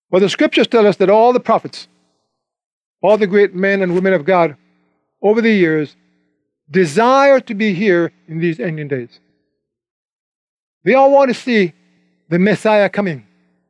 But the scriptures tell us that all the prophets, all the great men and women of God over the years desire to be here in these ending days. They all want to see the Messiah coming.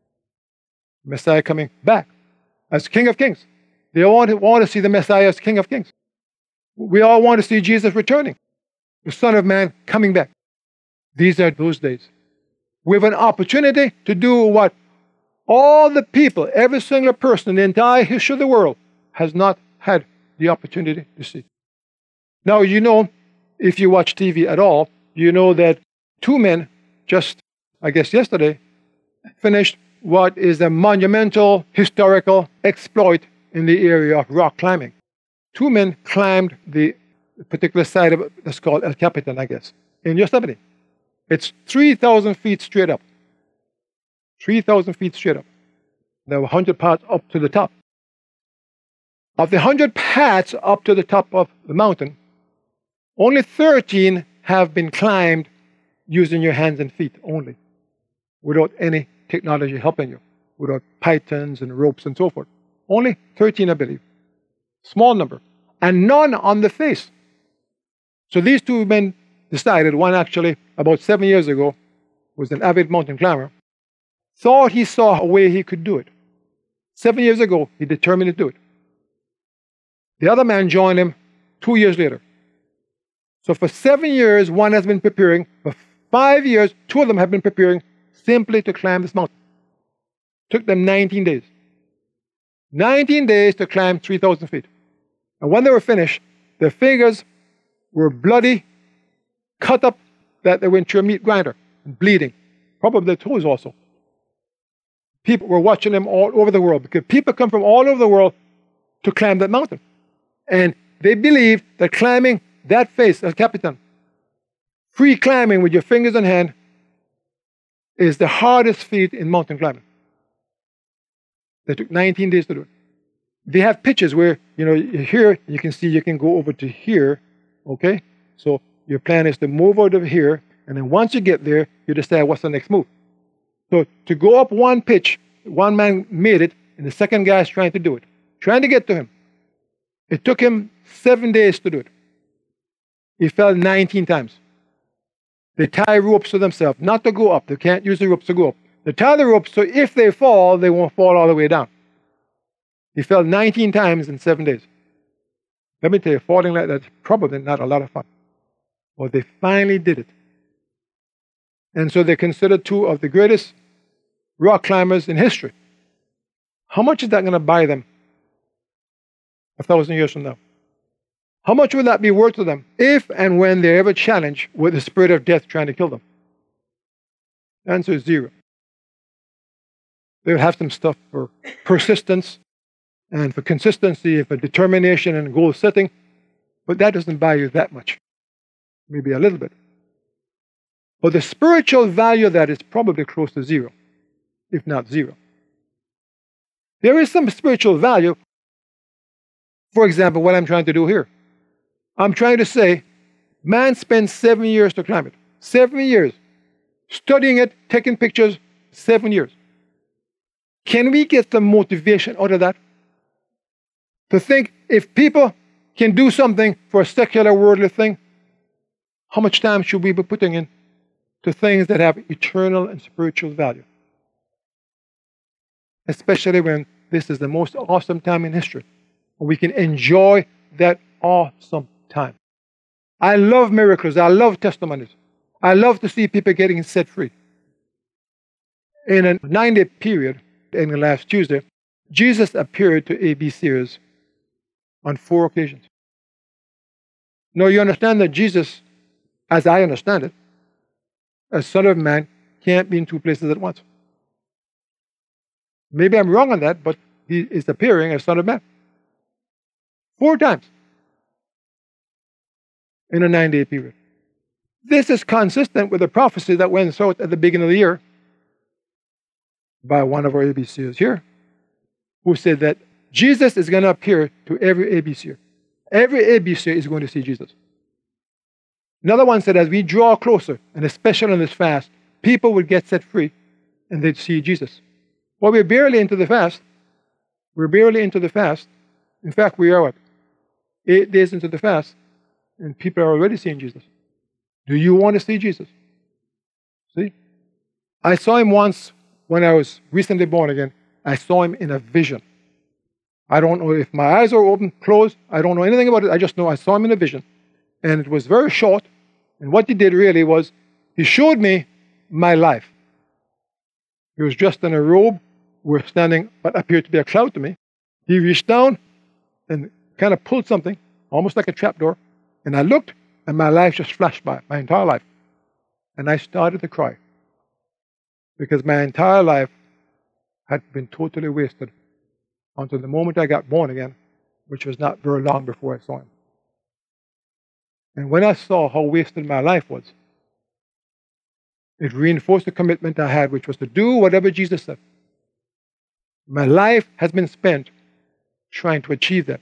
Messiah coming back as King of Kings. They all want to see the Messiah as King of Kings. We all want to see Jesus returning, the Son of Man coming back. These are those days. We have an opportunity to do what all the people, every single person in the entire history of the world has not had the opportunity to see. Now, you know, if you watch TV at all, you know that two men just, I guess yesterday, finished what is a monumental historical exploit in the area of rock climbing. Two men climbed the particular side of it that's called El Capitan, I guess, in Yosemite. It's 3,000 feet straight up. 3,000 feet straight up. There were 100 paths up to the top. Of the 100 paths up to the top of the mountain, only 13 have been climbed using your hands and feet only, without any technology helping you, without pythons and ropes and so forth. Only 13, I believe. Small number. And none on the face. So these two men decided, one actually about 7 years ago, was an avid mountain climber, thought he saw a way he could do it. 7 years ago, he determined to do it. The other man joined him 2 years later. So for 7 years, one has been preparing. For 5 years, two of them have been preparing simply to climb this mountain. Took them 19 days. 19 days to climb 3,000 feet. And when they were finished, their fingers were bloody, cut up that they went through a meat grinder and bleeding. Probably their toes also. People were watching them all over the world because people come from all over the world to climb that mountain. And they believe that climbing that face, El Capitan, free climbing with your fingers in hand, is the hardest feat in mountain climbing. They took 19 days to do it. They have pictures where, here, you can see you can go over to here, okay? So your plan is to move out of here, and then once you get there, you decide what's the next move. So to go up one pitch, one man made it, and the second guy is trying to do it, trying to get to him. It took him 7 days to do it. He fell 19 times. They tie ropes to themselves, not to go up. They can't use the ropes to go up. They tie the ropes so if they fall, they won't fall all the way down. He fell 19 times in 7 days. Let me tell you, falling like that is probably not a lot of fun. But they finally did it. And so they're considered two of the greatest rock climbers in history. How much is that going to buy them 1,000 years from now? How much would that be worth to them if and when they're ever challenged with the spirit of death trying to kill them? The answer is zero. They would have some stuff for persistence and for consistency and for determination and goal setting, but that doesn't buy you that much. Maybe a little bit. But the spiritual value of that is probably close to zero, if not zero. There is some spiritual value. For example, what I'm trying to do here. I'm trying to say, man spends 7 years to climb it. 7 years. Studying it, taking pictures, 7 years. Can we get some motivation out of that? To think, if people can do something for a secular, worldly thing, how much time should we be putting in to things that have eternal and spiritual value? Especially when this is the most awesome time in history. And we can enjoy that awesome time. I love miracles. I love testimonies. I love to see people getting set free. In a 9-day period, in the last Tuesday, Jesus appeared to A.B. Sears on 4 occasions. Now you understand that Jesus, as I understand it, as Son of Man, can't be in 2 places at once. Maybe I'm wrong on that, but he is appearing as Son of Man 4 times in a 9-day period. This is consistent with the prophecy that went out at the beginning of the year by one of our ABCers here, who said that Jesus is going to appear to every ABCer. Every ABCer is going to see Jesus. Another one said, as we draw closer, and especially on this fast, people would get set free and they'd see Jesus. Well, we're barely into the fast. We're barely into the fast. In fact, we are what? 8 days into the fast, and people are already seeing Jesus. Do you want to see Jesus? See? I saw him once when I was recently born again. I saw him in a vision. I don't know if my eyes are open, closed. I don't know anything about it. I just know I saw him in a vision. And it was very short. And what he did really was, he showed me my life. He was dressed in a robe. We were standing what appeared to be a cloud to me. He reached down and kind of pulled something, almost like a trapdoor. And I looked, and my life just flashed by, my entire life. And I started to cry. Because my entire life had been totally wasted until the moment I got born again, which was not very long before I saw him. And when I saw how wasted my life was, it reinforced the commitment I had, which was to do whatever Jesus said. My life has been spent trying to achieve that.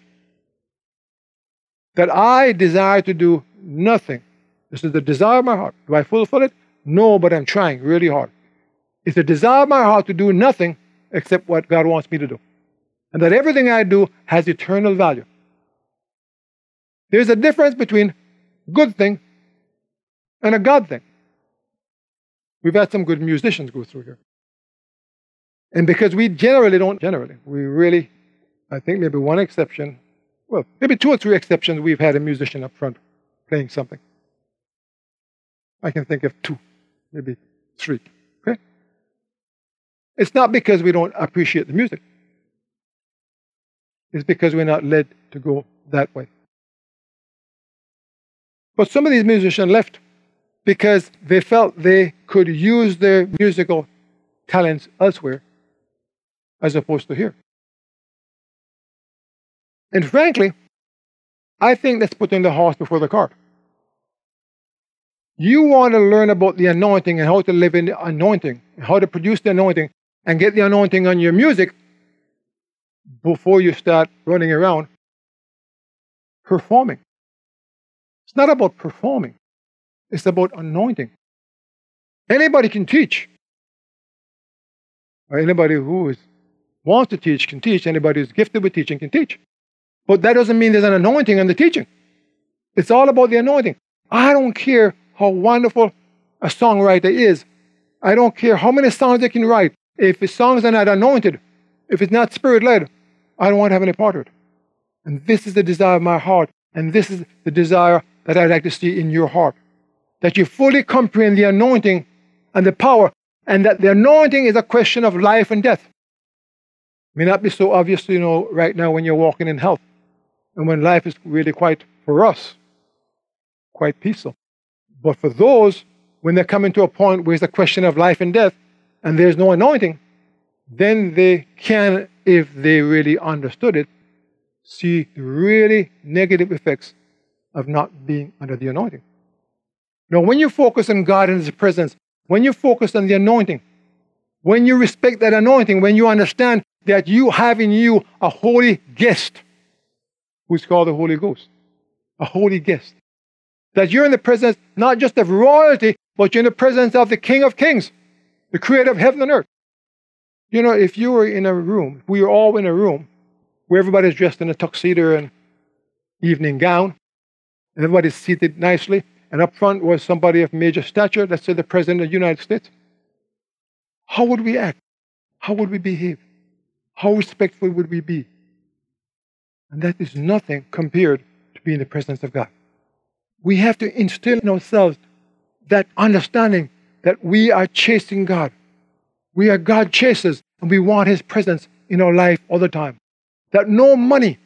That I desire to do nothing. This is the desire of my heart. Do I fulfill it? No, but I'm trying really hard. It's the desire of my heart to do nothing except what God wants me to do. And that everything I do has eternal value. There's a difference between good thing and a God thing. We've had some good musicians go through here. And because we really, I think maybe one exception, well, maybe 2 or 3 exceptions, we've had a musician up front playing something. I can think of 2, maybe 3. Okay? It's not because we don't appreciate the music. It's because we're not led to go that way. But some of these musicians left because they felt they could use their musical talents elsewhere as opposed to here. And frankly, I think that's putting the horse before the cart. You want to learn about the anointing and how to live in the anointing, how to produce the anointing and get the anointing on your music before you start running around performing. It's not about performing. It's about anointing. Anybody can teach. Or anybody who wants to teach can teach. Anybody who's gifted with teaching can teach. But that doesn't mean there's an anointing on the teaching. It's all about the anointing. I don't care how wonderful a songwriter is. I don't care how many songs they can write. If the songs are not anointed, if it's not spirit-led, I don't want to have any part of it. And this is the desire of my heart. And this is the desire that I'd like to see in your heart. That you fully comprehend the anointing and the power, and that the anointing is a question of life and death. It may not be so obvious, right now when you're walking in health, and when life is really quite, for us, quite peaceful. But for those, when they're coming to a point where it's a question of life and death, and there's no anointing, then they can, if they really understood it, see the really negative effects of not being under the anointing. Now, when you focus on God and His presence, when you focus on the anointing, when you respect that anointing, when you understand that you have in you a holy guest, who's called the Holy Ghost, a holy guest, that you're in the presence not just of royalty, but you're in the presence of the King of Kings, the creator of heaven and earth. If you were in a room, we were all in a room where everybody's dressed in a tuxedo and evening gown, and everybody's seated nicely, and up front was somebody of major stature, let's say the President of the United States. How would we act? How would we behave? How respectful would we be? And that is nothing compared to being in the presence of God. We have to instill in ourselves that understanding that we are chasing God. We are God chasers, and we want His presence in our life all the time. That no money.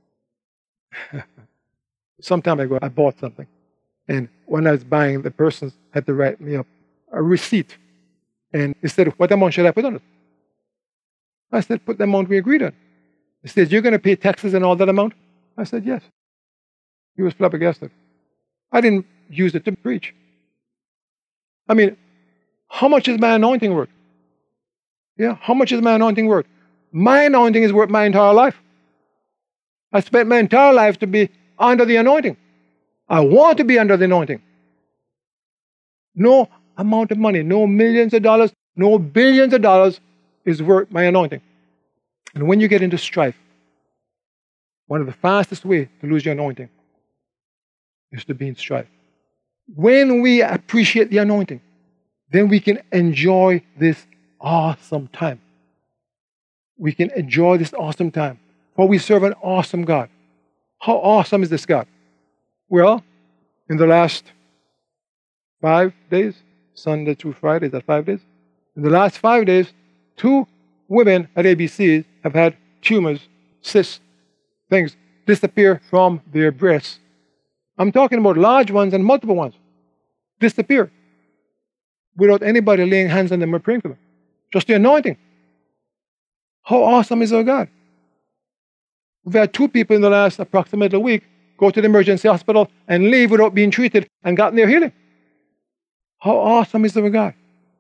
Some time ago, I bought something. And when I was buying, the person had to write me up a receipt. And he said, what amount should I put on it? I said, put the amount we agreed on. He said, you're going to pay taxes and all that amount? I said, yes. He was flabbergasted. I didn't use it to preach. I mean, how much is my anointing worth? Yeah, how much is my anointing worth? My anointing is worth my entire life. I spent my entire life to be under the anointing. I want to be under the anointing. No amount of money, no millions of dollars, no billions of dollars is worth my anointing. And when you get into strife, one of the fastest ways to lose your anointing is to be in strife. When we appreciate the anointing, then we can enjoy this awesome time. We can enjoy this awesome time. For we serve an awesome God. How awesome is this God? Well, in the last 5 days, Sunday through Friday, is that 5 days? In the last 5 days, 2 women at ABC have had tumors, cysts, things disappear from their breasts. I'm talking about large ones and multiple ones. Disappear. Without anybody laying hands on them or praying for them. Just the anointing. How awesome is our God? We've had 2 people in the last approximately week go to the emergency hospital and leave without being treated and gotten their healing. How awesome is our God?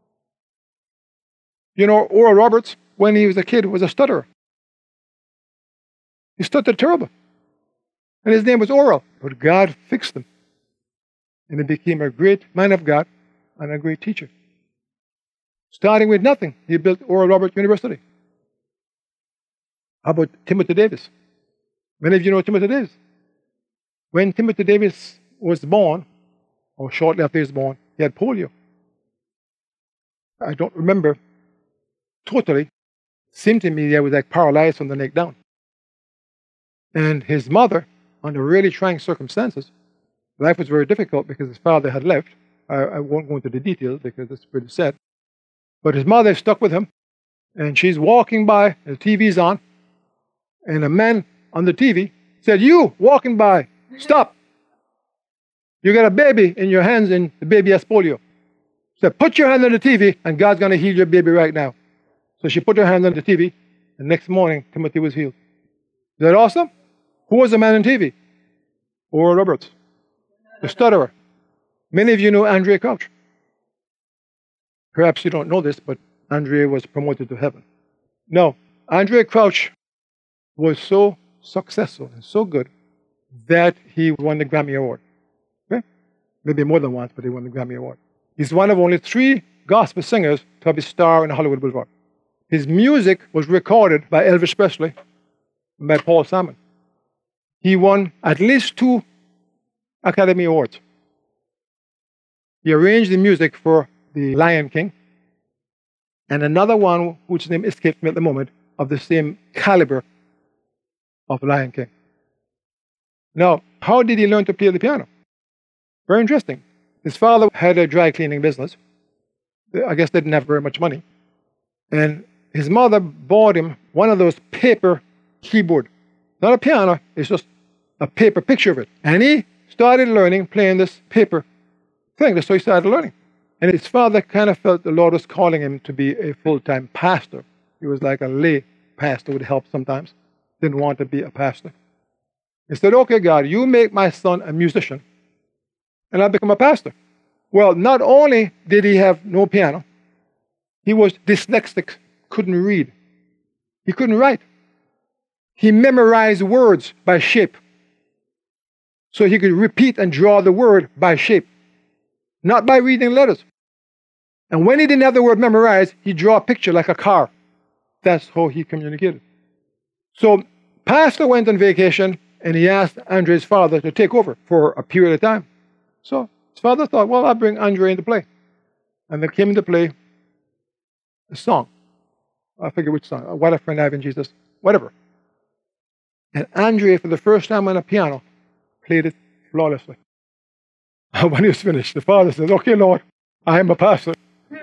You know, Oral Roberts, when he was a kid, was a stutterer. He stuttered terrible. And his name was Oral. But God fixed him. And he became a great man of God and a great teacher. Starting with nothing, he built Oral Roberts University. How about Timothy Davis? Many of you know Timothy Davis. When Timothy Davis was born, or shortly after he was born, he had polio. I don't remember totally. Seemed to me he was like paralyzed from the neck down. And his mother, under really trying circumstances, life was very difficult because his father had left. I won't go into the details because it's pretty sad. But his mother stuck with him, and she's walking by, the TV's on, and a man on the TV said, "You walking by, stop. You got a baby in your hands and the baby has polio." She said, "Put your hand on the TV and God's going to heal your baby right now." So she put her hand on the TV, and next morning, Timothy was healed. Is that awesome? Who was the man on TV? Oral Roberts, the stutterer. Many of you know Andrea Crouch. Perhaps you don't know this, but Andrea was promoted to heaven. No, Andrea Crouch was so successful and so good that he won the Grammy Award. Okay? Maybe more than once, but he won the Grammy Award. He's one of only 3 gospel singers to have a star in Hollywood Boulevard. His music was recorded by Elvis Presley and by Paul Simon. He won at least 2 Academy Awards. He arranged the music for The Lion King and another one, whose name escapes me at the moment, of the same caliber of Lion King. Now, how did he learn to play the piano? Very interesting. His father had a dry cleaning business. I guess they didn't have very much money. And his mother bought him one of those paper keyboard. Not a piano, it's just a paper picture of it. And he started learning playing this paper thing. That's how he started learning. And his father kind of felt the Lord was calling him to be a full-time pastor. He was like a lay pastor, would help sometimes. Didn't want to be a pastor. He said, "Okay, God, you make my son a musician, and I'll become a pastor." Well, not only did he have no piano, he was dyslexic, couldn't read. He couldn't write. He memorized words by shape. So he could repeat and draw the word by shape, not by reading letters. And when he didn't have the word memorized, he'd draw a picture like a car. That's how he communicated. So pastor went on vacation, and he asked Andre's father to take over for a period of time. So his father thought, well, I'll bring Andre into play. And they came into play a song. I forget which song. What a Friend I Have in Jesus. Whatever. And Andre, for the first time on a piano, played it flawlessly. When he was finished, the father says, "Okay, Lord, I am a pastor."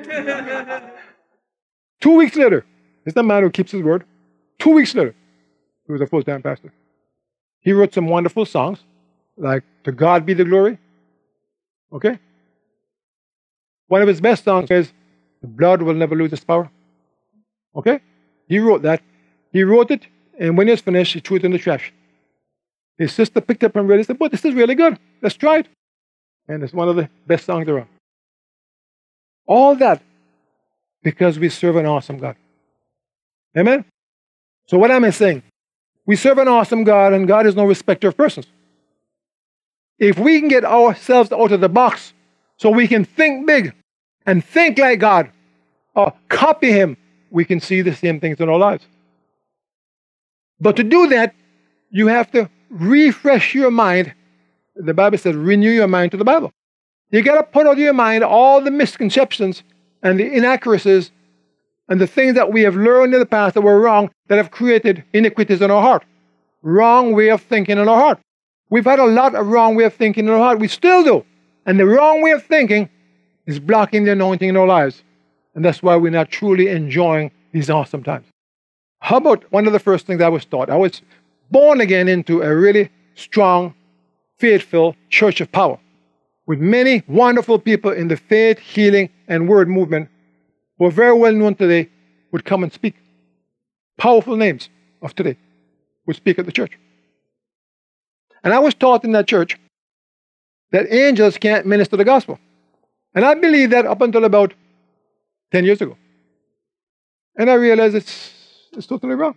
2 weeks later, this is the man who keeps his word. 2 weeks later, he was a full-time pastor. He wrote some wonderful songs, like "To God Be the Glory." Okay? One of his best songs is "The Blood Will Never Lose Its Power." Okay? He wrote that. He wrote it, and when he was finished, he threw it in the trash. His sister picked up and read it and said, "But this is really good. Let's try it." And it's one of the best songs around. All that because we serve an awesome God. Amen? So what am I saying? We serve an awesome God, and God is no respecter of persons. If we can get ourselves out of the box so we can think big and think like God, or copy Him we can see the same things in our lives. But to do that, you have to refresh your mind. The Bible says, renew your mind to the Bible. You got to put out of your mind all the misconceptions and the inaccuracies and the things that we have learned in the past that were wrong, that have created iniquities in our heart. Wrong way of thinking in our heart. We've had a lot of wrong way of thinking in our heart. We still do. And the wrong way of thinking is blocking the anointing in our lives. And that's why we're not truly enjoying these awesome times. How about one of the first things I was taught? I was born again into a really strong, faithful church of power, with many wonderful people in the faith, healing, and word movement who are very well known today would come and speak. Powerful names of today would speak at the church. And I was taught in that church that angels can't minister the gospel. And I believed that up until about 10 years ago. And I realized it's totally wrong.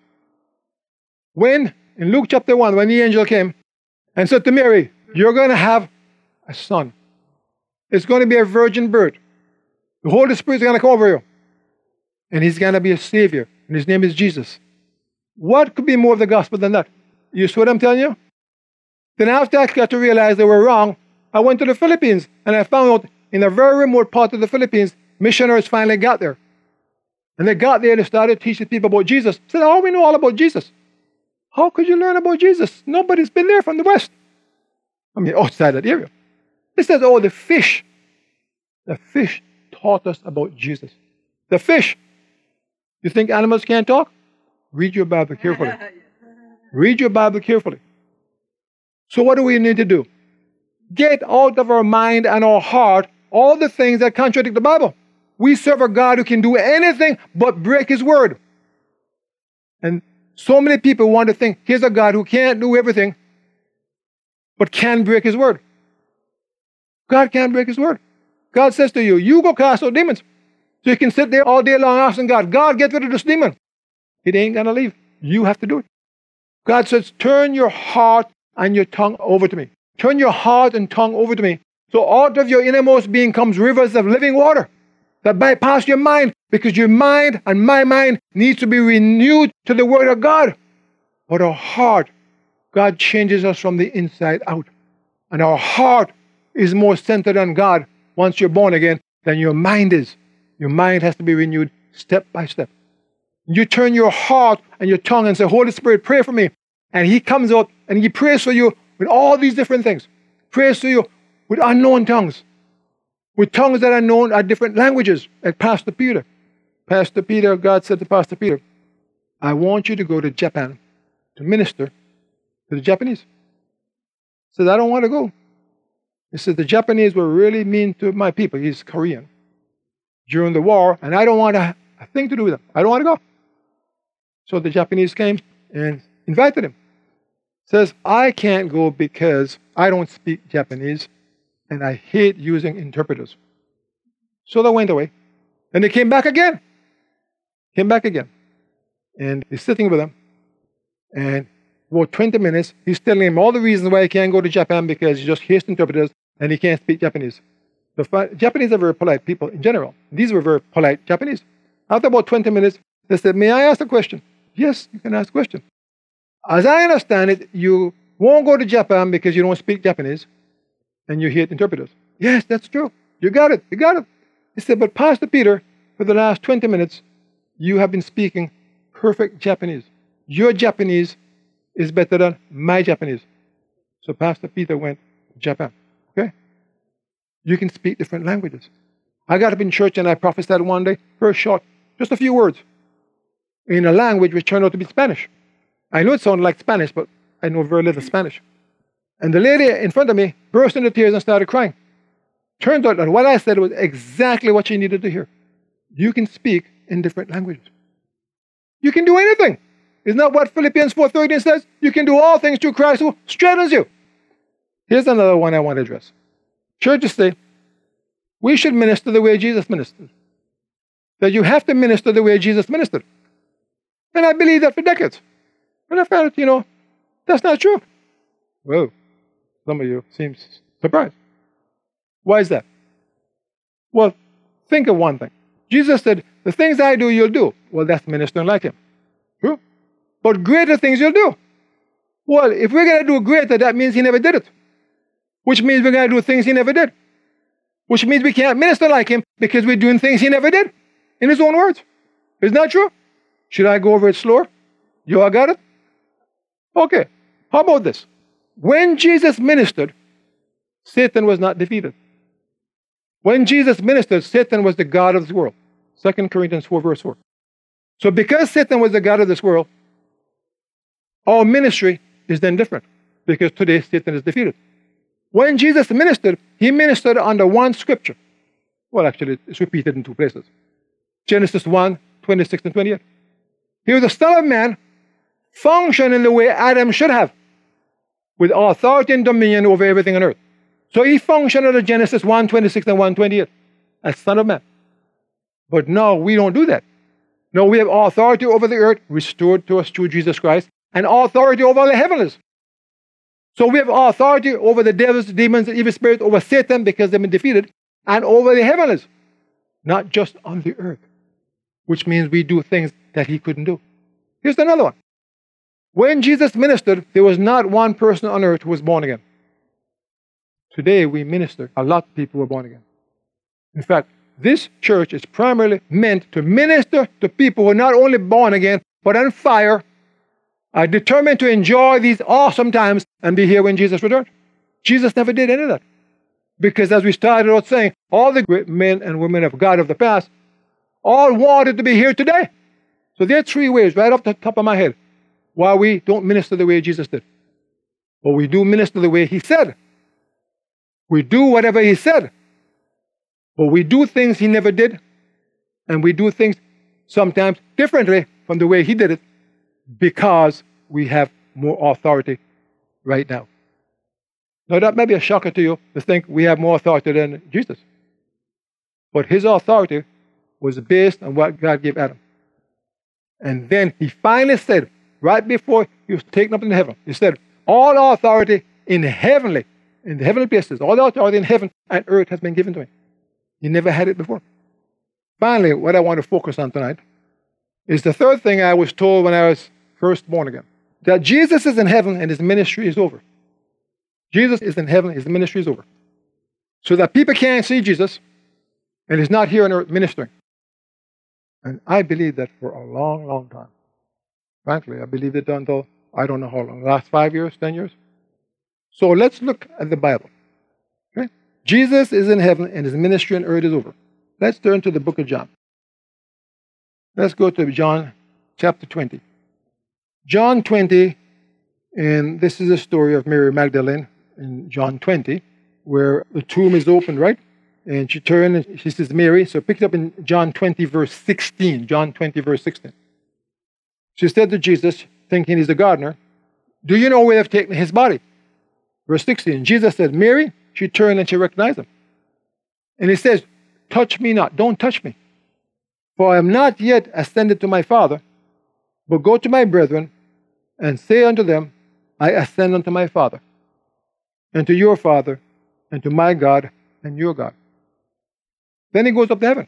When, in Luke chapter 1, when the angel came and said to Mary, you're going to have a son. It's going to be a virgin birth. The Holy Spirit is going to come over you. And he's going to be a savior. And his name is Jesus. What could be more of the gospel than that? You see what I'm telling you? Then after I got to realize they were wrong, I went to the Philippines and I found out in a very remote part of the Philippines, missionaries finally got there. And they got there and they started teaching people about Jesus. I said, oh, we know all about Jesus. How could you learn about Jesus? Nobody's been there from the West. I mean, outside that area. They said, oh, the fish taught us about Jesus. The fish. You think animals can't talk? Read your Bible carefully. Read your Bible carefully. So what do we need to do? Get out of our mind and our heart all the things that contradict the Bible. We serve a God who can do anything but break his word. And so many people want to think, here's a God who can't do everything, but can break his word. God can't break his word. God says to you, you go cast out demons. So you can sit there all day long asking God, God, get rid of this demon. It ain't going to leave. You have to do it. God says, turn your heart and your tongue over to me. Turn your heart and tongue over to me. So out of your innermost being comes rivers of living water that bypass your mind, because your mind and my mind needs to be renewed to the word of God. But our heart, God changes us from the inside out. And our heart is more centered on God once you're born again than your mind is. Your mind has to be renewed step by step. You turn your heart and your tongue and say, Holy Spirit, pray for me. And he comes out and he prays for you with all these different things. Prays to you with unknown tongues. With tongues that are known are different languages, like Pastor Peter. Pastor Peter, God said to Pastor Peter, I want you to go to Japan to minister to the Japanese. He said, I don't want to go. He said, the Japanese were really mean to my people. He's Korean. During the war, and I don't want a thing to do with them. I don't want to go. So the Japanese came and invited him. Says, I can't go because I don't speak Japanese and I hate using interpreters. So they went away. And they came back again. And he's sitting with them. And about 20 minutes, he's telling him all the reasons why he can't go to Japan, because he just hates interpreters and he can't speak Japanese. The Japanese are very polite people in general. These were very polite Japanese. After about 20 minutes, they said, may I ask a question? Yes, you can ask a question. As I understand it, you won't go to Japan because you don't speak Japanese and you hate interpreters. Yes, that's true. You got it. He said, but Pastor Peter, for the last 20 minutes, you have been speaking perfect Japanese. Your Japanese is better than my Japanese. So Pastor Peter went to Japan. Okay? You can speak different languages. I got up in church and I prophesied one day, very short, just a few words, in a language which turned out to be Spanish. I know it sounded like Spanish, but I know very little Spanish. And the lady in front of me burst into tears and started crying. Turns out that what I said was exactly what she needed to hear. You can speak in different languages. You can do anything. Isn't that what Philippians 4:13 says? You can do all things through Christ who strengthens you. Here's another one I want to address. Churches say we should minister the way Jesus ministered. That you have to minister the way Jesus ministered. And I believe that for decades. And I found, that's not true. Well, some of you seem surprised. Why is that? Well, think of one thing. Jesus said, the things I do, you'll do. Well, that's ministering like him. True. But greater things you'll do. Well, if we're going to do greater, that means he never did it. Which means we're going to do things he never did. Which means we can't minister like him because we're doing things he never did. In his own words. Isn't that true? Should I go over it slower? You all got it? Okay. How about this? When Jesus ministered, Satan was not defeated. When Jesus ministered, Satan was the god of this world. 2 Corinthians 4 verse 4. So because Satan was the god of this world, our ministry is then different. Because today Satan is defeated. When Jesus ministered, he ministered under one scripture. Well, actually, it's repeated in two places. Genesis 1, 26 and 28. He was the Son of Man, functioning in the way Adam should have, with authority and dominion over everything on earth. So he functioned under Genesis 1, 26 and 128 as Son of Man. But no, we don't do that. No, we have authority over the earth restored to us through Jesus Christ, and authority over the heavens. So we have authority over the devils, demons, and evil spirits, over Satan because they've been defeated, and over the heavens, not just on the earth, which means we do things that he couldn't do. Here's another one. When Jesus ministered, there was not one person on earth who was born again. Today we minister, a lot of people were born again. In fact, this church is primarily meant to minister to people who are not only born again, but on fire, are determined to enjoy these awesome times and be here when Jesus returned. Jesus never did any of that. Because as we started out saying, all the great men and women of God of the past all wanted to be here today. So there are three ways right off the top of my head why we don't minister the way Jesus did. But we do minister the way he said. We do whatever he said. But we do things he never did. And we do things sometimes differently from the way he did it because we have more authority right now. Now that may be a shocker to you to think we have more authority than Jesus. But his authority was based on what God gave Adam. And then he finally said, right before he was taken up into heaven, he said, all authority in the heavenly places, all the authority in heaven and earth has been given to me. He never had it before. Finally, what I want to focus on tonight is the third thing I was told when I was first born again. That Jesus is in heaven and his ministry is over. Jesus is in heaven, his ministry is over. So that people can't see Jesus and he's not here on earth ministering. And I believe that for a long, long time. Frankly, I believed it until, I don't know how long, last 5 years, 10 years. So let's look at the Bible. Okay? Jesus is in heaven and his ministry on earth is over. Let's turn to the book of John. Let's go to John chapter 20. John 20, and this is the story of Mary Magdalene in John 20, where the tomb is opened, right? And she turned and she says, Mary. So pick it up in John 20, verse 16. John 20, verse 16. She said to Jesus, thinking he's the gardener, do you know where they've taken his body? Verse 16. Jesus said, Mary. She turned and she recognized him. And he says, touch me not. Don't touch me. For I am not yet ascended to my Father, but go to my brethren and say unto them, I ascend unto my Father, and to your Father, and to my God and your God. Then he goes up to heaven.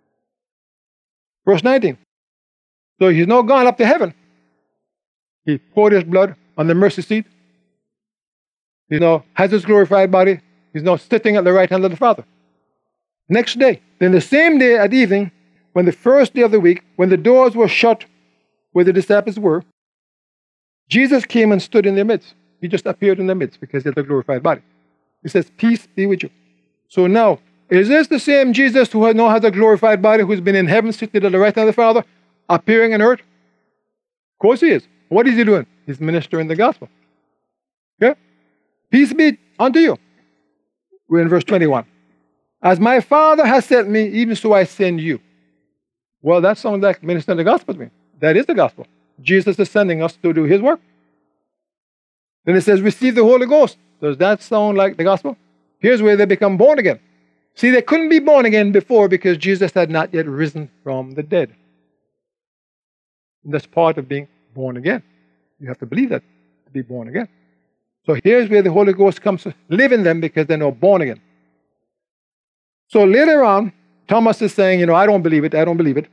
Verse 19. So he's now gone up to heaven. He poured his blood on the mercy seat. He now has his glorified body. He's now sitting at the right hand of the Father. Next day, then the same day at evening, when the first day of the week, when the doors were shut where the disciples were, Jesus came and stood in their midst. He just appeared in their midst because he had the glorified body. He says, peace be with you. So now, is this the same Jesus who now has a glorified body, who's been in heaven, sitting at the right hand of the Father, appearing on earth? Of course he is. What is he doing? He's ministering the gospel. Okay? Peace be unto you. We're in verse 21. As my Father has sent me, even so I send you. Well, that sounds like ministering the gospel to me. That is the gospel. Jesus is sending us to do his work. Then it says, receive the Holy Ghost. Does that sound like the gospel? Here's where they become born again. See, they couldn't be born again before because Jesus had not yet risen from the dead. And that's part of being born again. You have to believe that to be born again. So here's where the Holy Ghost comes to live in them because they're now born again. So later on, Thomas is saying, I don't believe it, I don't believe it.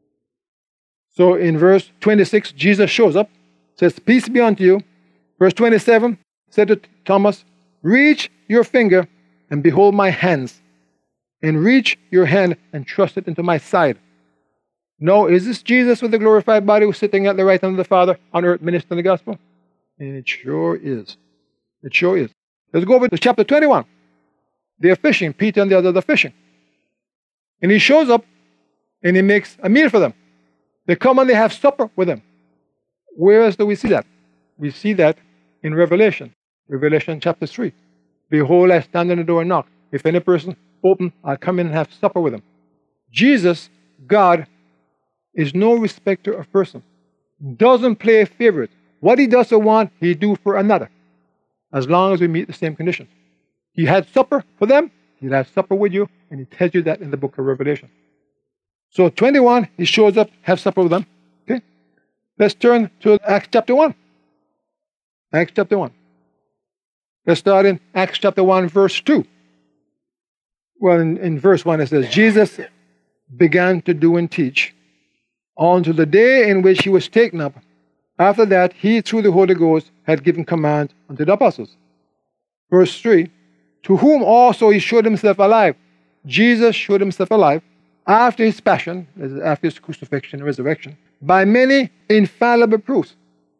So in verse 26, Jesus shows up, says, peace be unto you. Verse 27 said to Thomas, reach your finger and behold my hands, and reach your hand and thrust it into my side. No, is this Jesus with the glorified body who's sitting at the right hand of the Father on earth ministering the gospel? And it sure is. It sure is. Let's go over to chapter 21. They're fishing. Peter and the others are fishing. And he shows up and he makes a meal for them. They come and they have supper with him. Where else do we see that? We see that in Revelation. Revelation chapter 3. Behold, I stand at the door and knock. If any person open, I'll come in and have supper with him. Jesus, God, is no respecter of person. Doesn't play favorite. What he doesn't want, he do for another. As long as we meet the same conditions. He had supper for them, he'll have supper with you, and he tells you that in the book of Revelation. So 21, he shows up, have supper with them. Okay? Let's turn to Acts chapter 1. Acts chapter 1. Let's start in Acts chapter 1, verse 2. Well, in verse 1 it says, Jesus began to do and teach unto the day in which he was taken up. After that, he, through the Holy Ghost, had given command unto the apostles. Verse 3, to whom also he showed himself alive. Jesus showed himself alive after his passion, after his crucifixion and resurrection, by many infallible proofs.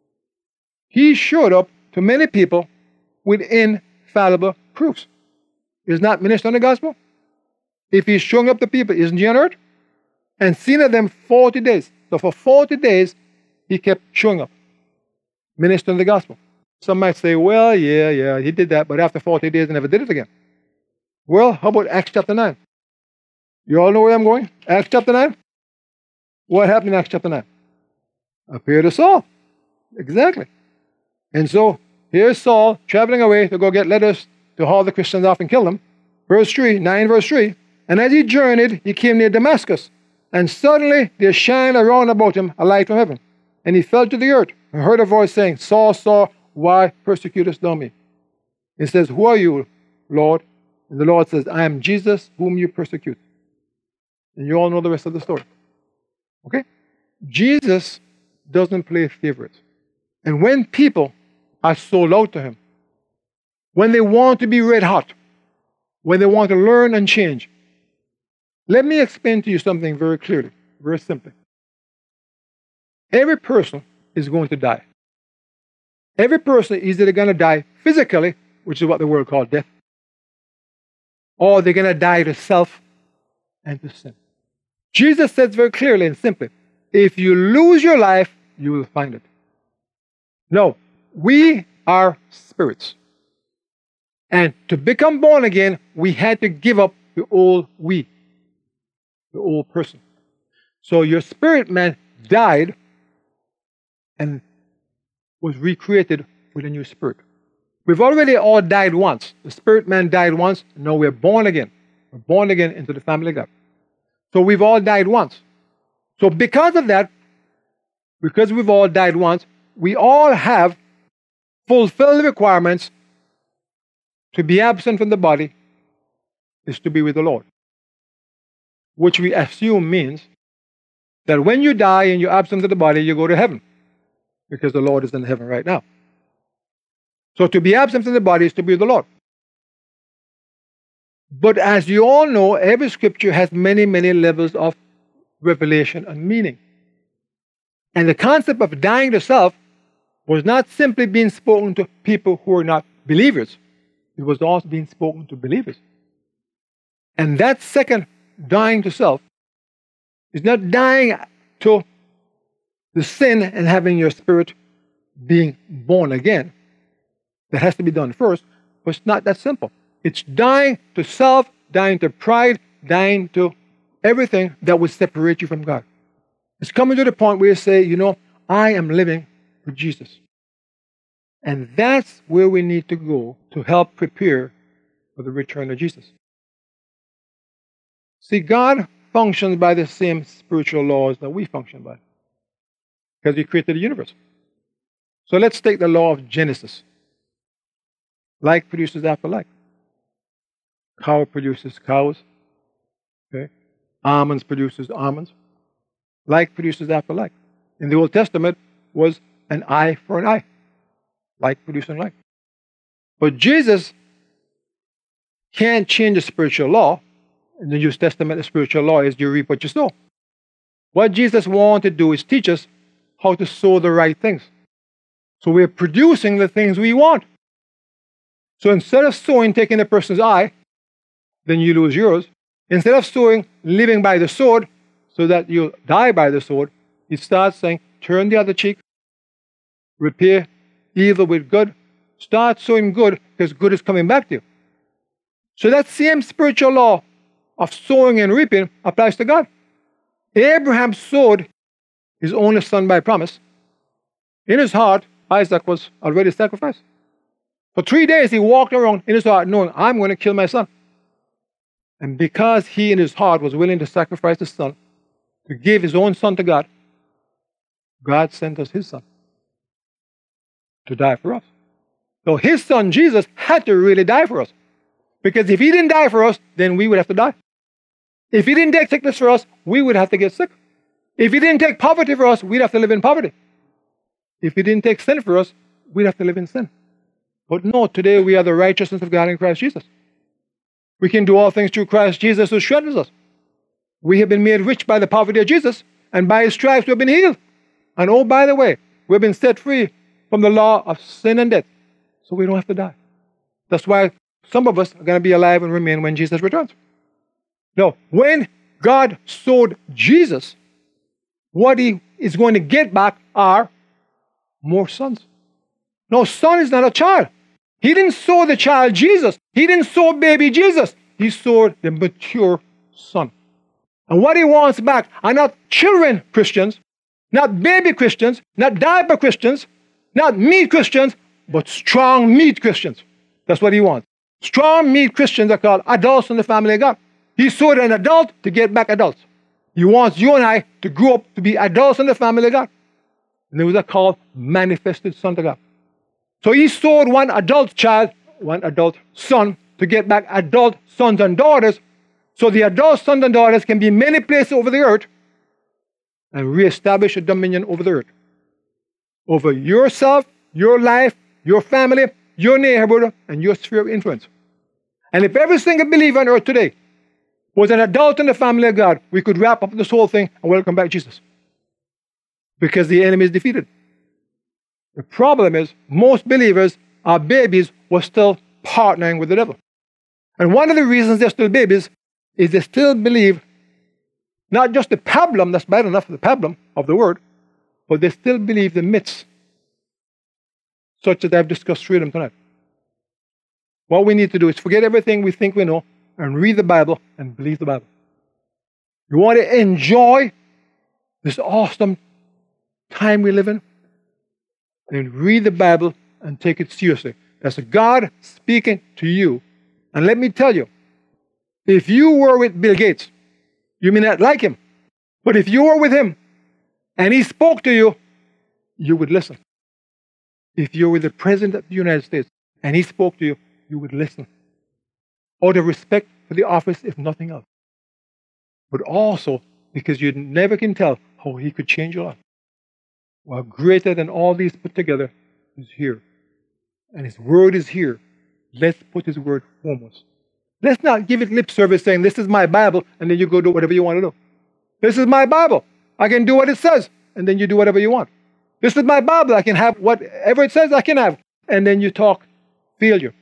He showed up to many people with infallible proofs. Is not ministering the gospel? If he's showing up to people, isn't he on earth? And seen of them 40 days. So for 40 days, he kept showing up, ministering the gospel. Some might say, well, yeah, he did that, but after 40 days, he never did it again. Well, how about Acts chapter 9? You all know where I'm going? Acts chapter 9? What happened in Acts chapter 9? Appeared to Saul. Exactly. And so, here's Saul traveling away to go get letters to haul the Christians off and kill them. Verse 3, 9 verse 3. And as he journeyed, he came near Damascus. And suddenly there shined around about him a light from heaven. And he fell to the earth and heard a voice saying, Saul, Saul, why persecutest thou me? He says, who are you, Lord? And the Lord says, I am Jesus whom you persecute. And you all know the rest of the story. Okay? Jesus doesn't play favorites. And when people are sold out to him, when they want to be red hot, when they want to learn and change, let me explain to you something very clearly, very simply. Every person is going to die. Every person is either going to die physically, which is what the world calls death, or they're going to die to self and to sin. Jesus says very clearly and simply, if you lose your life, you will find it. No, we are spirits. And to become born again, we had to give up the old we, the old person. So your spirit man died and was recreated with a new spirit. We've already all died once. The spirit man died once. Now we're born again. We're born again into the family of God. So we've all died once. So because of that, because we've all died once, we all have fulfilled the requirements. To be absent from the body is to be with the Lord. Which we assume means that when you die and you're absent from the body, you go to heaven. Because the Lord is in heaven right now. So to be absent from the body is to be with the Lord. But as you all know, every scripture has many, many levels of revelation and meaning. And the concept of dying to self was not simply being spoken to people who are not believers. It was also being spoken to believers. And that second dying to self is not dying to the sin and having your spirit being born again. That has to be done first, but it's not that simple. It's dying to self, dying to pride, dying to everything that would separate you from God. It's coming to the point where you say, I am living for Jesus. And that's where we need to go to help prepare for the return of Jesus. See, God functions by the same spiritual laws that we function by. Because He created the universe. So let's take the law of Genesis. Like produces after like. Cow produces cows. Okay? Almonds produces almonds. Like produces after like. In the Old Testament was an eye for an eye. Like producing like. But Jesus can't change the spiritual law. In the New Testament, the spiritual law is you reap what you sow. What Jesus wanted to do is teach us how to sow the right things. So we're producing the things we want. So instead of sowing, taking a person's eye, then you lose yours. Instead of sowing, living by the sword, so that you'll die by the sword, he starts saying, turn the other cheek, repay evil with good. Start sowing good, because good is coming back to you. So that same spiritual law of sowing and reaping applies to God. Abraham sowed his only son by promise. In his heart, Isaac was already sacrificed. For 3 days he walked around in his heart knowing, I'm going to kill my son. And because he in his heart was willing to sacrifice his son, to give his own son to God, God sent us his son to die for us. So his son Jesus had to really die for us. Because if he didn't die for us, then we would have to die. If he didn't take sickness for us, we would have to get sick. If he didn't take poverty for us, we'd have to live in poverty. If he didn't take sin for us, we'd have to live in sin. But no, today we are the righteousness of God in Christ Jesus. We can do all things through Christ Jesus who strengthens us. We have been made rich by the poverty of Jesus, and by his stripes we have been healed. And oh, by the way, we've been set free from the law of sin and death, so we don't have to die. That's why some of us are going to be alive and remain when Jesus returns. Now, when God sowed Jesus, what he is going to get back are more sons. No, son is not a child. He didn't sow the child Jesus. He didn't sow baby Jesus. He sowed the mature son. And what he wants back are not children Christians, not baby Christians, not diaper Christians, not meat Christians, but strong meat Christians. That's what he wants. Strong meat Christians are called adults in the family of God. He sowed an adult to get back adults. He wants you and I to grow up to be adults in the family of God. And those are called manifested sons of God. So he sowed one adult child, one adult son, to get back adult sons and daughters, so the adult sons and daughters can be many places over the earth and reestablish a dominion over the earth. Over yourself, your life, your family, your neighborhood, and your sphere of influence. And if every single believer on earth today was an adult in the family of God, we could wrap up this whole thing and welcome back Jesus. Because the enemy is defeated. The problem is, most believers are babies who are still partnering with the devil. And one of the reasons they're still babies is they still believe not just the pablum, that's bad enough, the pablum of the word, but they still believe the myths, such as I've discussed through them tonight. What we need to do is forget everything we think we know and read the Bible and believe the Bible. You want to enjoy this awesome time we live in? Then read the Bible and take it seriously. That's God speaking to you. And let me tell you, if you were with Bill Gates, you may not like him. But if you were with him and he spoke to you, you would listen. If you're with the President of the United States and he spoke to you, you would listen. Out of respect for the office, if nothing else. But also because you never can tell how he could change your life. Well, greater than all these put together is here. And his word is here. Let's put his word foremost. Let's not give it lip service saying, this is my Bible, and then you go do whatever you want to do. This is my Bible. I can do what it says, and then you do whatever you want. This is my Bible. I can have whatever it says I can have. And then you talk failure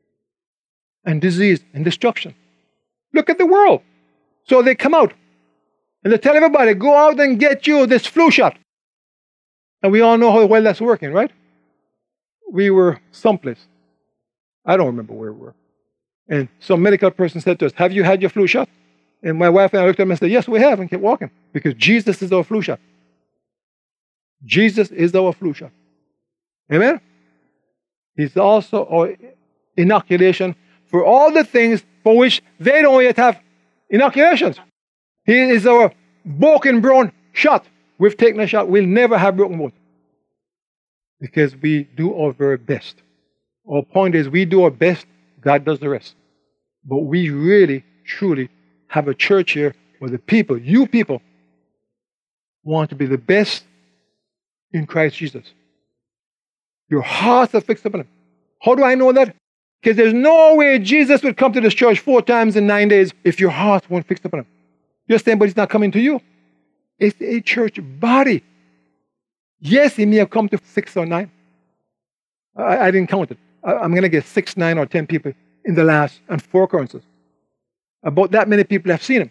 and disease and destruction. Look at the world. So they come out and they tell everybody, go out and get you this flu shot. And we all know how well that's working, right? We were someplace. I don't remember where we were. And some medical person said to us, have you had your flu shot? And my wife and I looked at him and said, yes, we have, and kept walking. Because Jesus is our flu shot. Jesus is our flu shot. Amen? He's also our inoculation for all the things for which they don't yet have inoculations. He is our broken bone shot. We've taken a shot. We'll never have broken bones. Because we do our very best. Our point is, we do our best, God does the rest. But we really, truly have a church here But the people, you people, want to be the best in Christ Jesus. Your hearts are fixed upon Him. How do I know that? Because there's no way Jesus would come to this church 4 times in 9 days if your heart weren't fixed upon Him. You're saying, but He's not coming to you. It's a church body. Yes, He may have come to 6 or 9. I didn't count it. I'm going to get 6, 9, or 10 people in the last and 4 occurrences. About that many people have seen Him.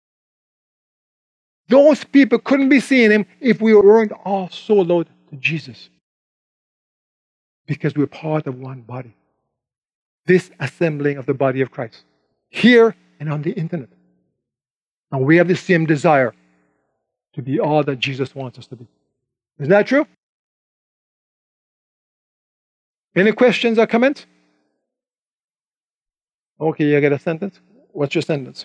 Those people couldn't be seeing Him if we weren't all sold out to Jesus. Because we're part of one body. This assembling of the body of Christ. Here and on the internet. And we have the same desire to be all that Jesus wants us to be. Isn't that true? Any questions or comments? Okay, you get a sentence? What's your sentence?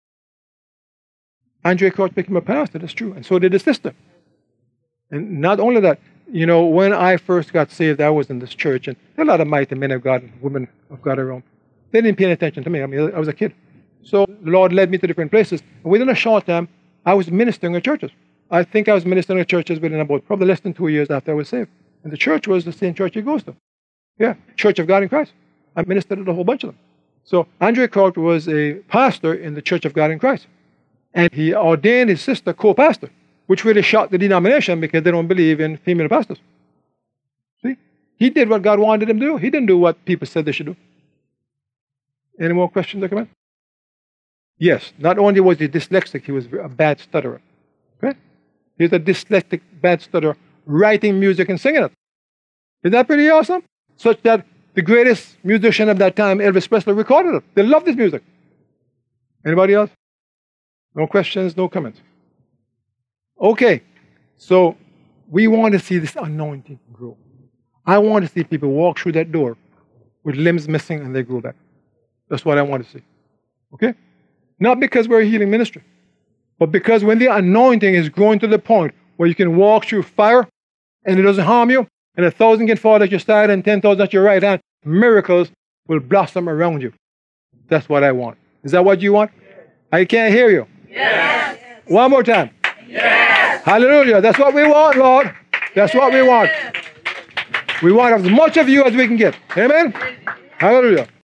Andre Crouch became a pastor, that's true. And so did his sister. And not only that, you know, when I first got saved, I was in this church, and there are a lot of mighty men of God and women of God around. They didn't pay any attention to me. I mean, I was a kid. So the Lord led me to different places. And within a short time, I was ministering at churches. I think I was ministering at churches within about probably less than 2 years after I was saved. And the church was the same church he goes to. Yeah, Church of God in Christ. I ministered at a whole bunch of them. So Andre Crouch was a pastor in the Church of God in Christ. And he ordained his sister co-pastor, which really shocked the denomination because they don't believe in female pastors. See? He did what God wanted him to do. He didn't do what people said they should do. Any more questions or comments? Yes, not only was he dyslexic, he was a bad stutterer. Okay? He's a dyslexic, bad stutterer, writing music and singing it. Isn't that pretty awesome? Such that the greatest musician of that time, Elvis Presley, recorded it. They loved his music. Anybody else? No questions, no comments. Okay, so we want to see this anointing grow. I want to see people walk through that door with limbs missing and they grow back. That's what I want to see. Okay? Not because we're a healing ministry, but because when the anointing is growing to the point where you can walk through fire and it doesn't harm you, and 1,000 can fall at your side and 10,000 at your right hand, miracles will blossom around you. That's what I want. Is that what you want? I can't hear you. Yes. One more time. Yes. Hallelujah. That's what we want, Lord. That's what we want. We want as much of you as we can get. Amen? Hallelujah.